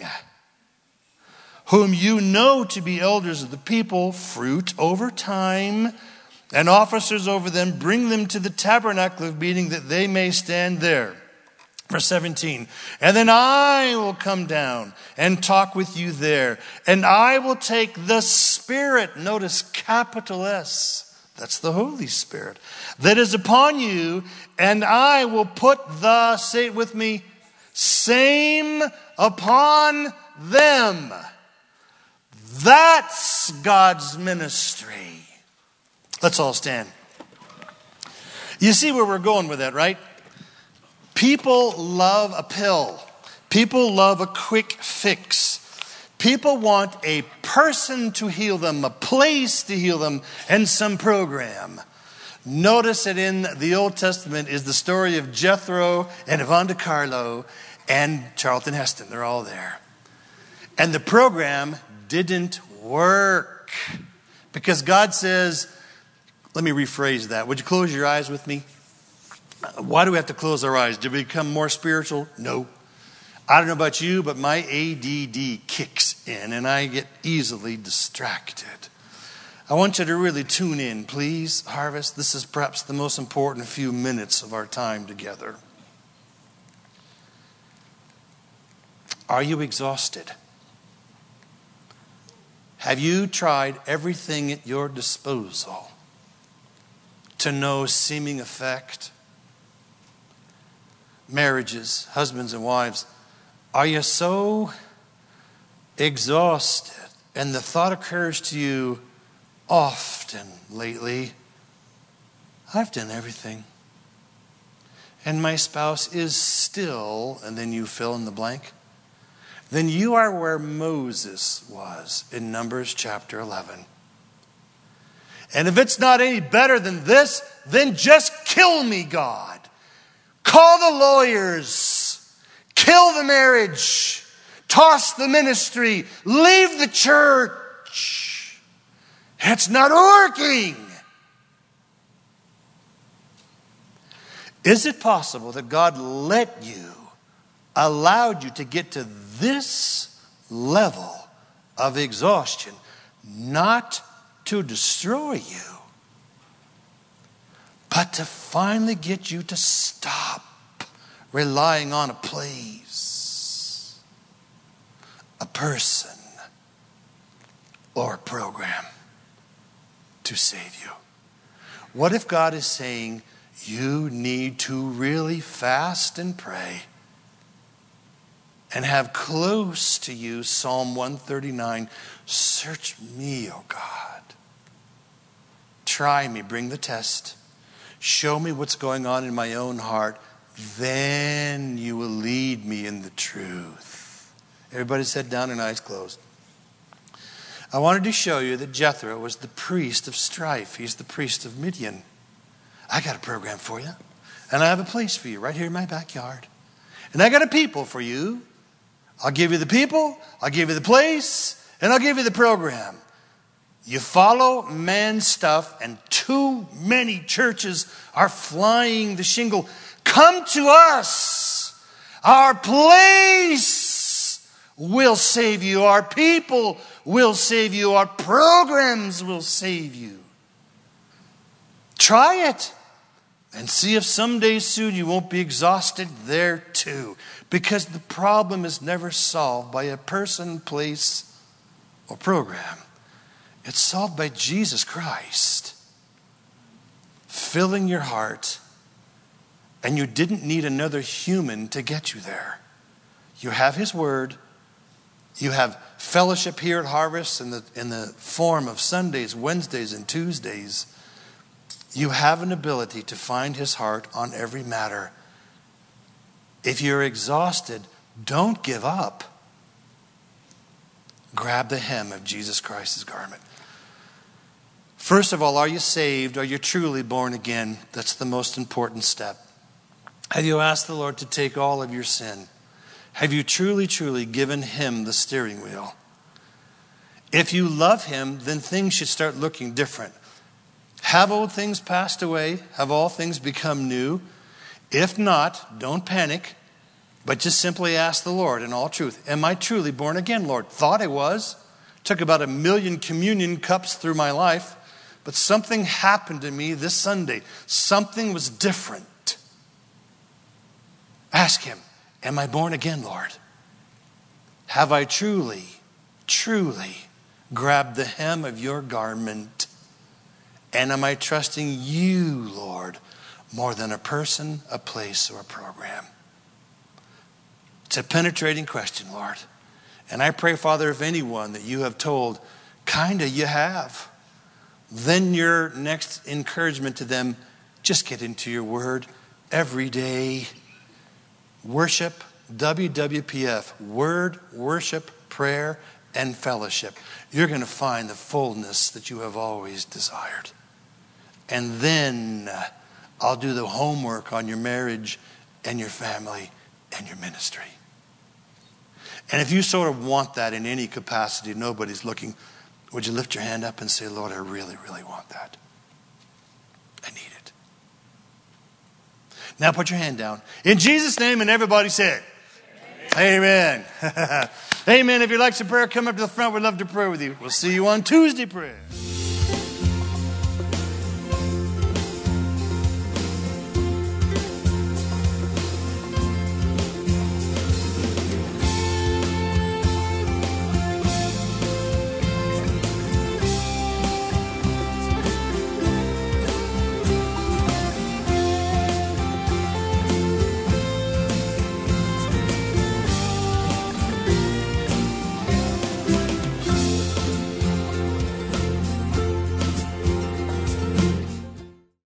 whom you know to be elders of the people, fruit over time, and officers over them. Bring them to the tabernacle of meeting that they may stand there. Verse seventeen, and then I will come down and talk with you there, and I will take the Spirit, notice capital S, that's the Holy Spirit, that is upon you, and I will put the, say it with me, same upon them. That's God's ministry. Let's all stand. You see where we're going with that, right? People love a pill. People love a quick fix. People want a person to heal them, a place to heal them, and some program. Notice that in the Old Testament is the story of Jethro and Yvonne DiCarlo and Charlton Heston. They're all there. And the program didn't work because God says, let me rephrase that. Would you close your eyes with me? Why do we have to close our eyes? Did we become more spiritual? No. I don't know about you, but my A D D kicks in and I get easily distracted. I want you to really tune in, please, Harvest. This is perhaps the most important few minutes of our time together. Are you exhausted? Have you tried everything at your disposal to no seeming effect? Marriages, husbands and wives, are you so exhausted? And the thought occurs to you often lately, I've done everything. And my spouse is still, and then you fill in the blank. Then you are where Moses was in Numbers chapter eleven. And if it's not any better than this, then just kill me, God. Call the lawyers. Kill the marriage. Toss the ministry. Leave the church. It's not working. Is it possible that God let you, allowed you to get to this level of exhaustion, not to destroy you, but to finally get you to stop relying on a place, a person, or a program to save you? What if God is saying you need to really fast and pray and have close to you Psalm one thirty-nine, search me, O God. Try me, bring the test. Show me what's going on in my own heart. Then you will lead me in the truth. Everybody's head down and eyes closed. I wanted to show you that Jethro was the priest of strife. He's the priest of Midian. I got a program for you. And I have a place for you right here in my backyard. And I got a people for you. I'll give you the people, I'll give you the place, and I'll give you the program. You follow man's stuff, and too many churches are flying the shingle. Come to us. Our place will save you. Our people will save you. Our programs will save you. Try it and see if someday soon you won't be exhausted there too. Because the problem is never solved by a person, place, or program. It's solved by Jesus Christ filling your heart, and you didn't need another human to get you there. You have His Word. You have fellowship here at Harvest in the, in the form of Sundays, Wednesdays, and Tuesdays. You have an ability to find His heart on every matter. If you're exhausted, don't give up. Grab the hem of Jesus Christ's garment. First of all, are you saved? Are you truly born again? That's the most important step. Have you asked the Lord to take all of your sin? Have you truly, truly given Him the steering wheel? If you love Him, then things should start looking different. Have old things passed away? Have all things become new? If not, don't panic, but just simply ask the Lord in all truth, am I truly born again, Lord? Thought I was. Took about a million communion cups through my life, but something happened to me this Sunday. Something was different. Ask Him, am I born again, Lord? Have I truly, truly grabbed the hem of your garment? And am I trusting you, Lord, more than a person, a place, or a program? It's a penetrating question, Lord. And I pray, Father, if anyone that you have told, kinda you have, then your next encouragement to them, just get into your Word every day. Worship, W W P F, Word, Worship, Prayer, and Fellowship. You're going to find the fullness that you have always desired. And then I'll do the homework on your marriage and your family and your ministry. And if you sort of want that in any capacity, nobody's looking, would you lift your hand up and say, Lord, I really, really want that. I need it. Now put your hand down. In Jesus' name, and everybody said, Amen. Amen. Amen. If you'd like some prayer, come up to the front. We'd love to pray with you. We'll see you on Tuesday prayer.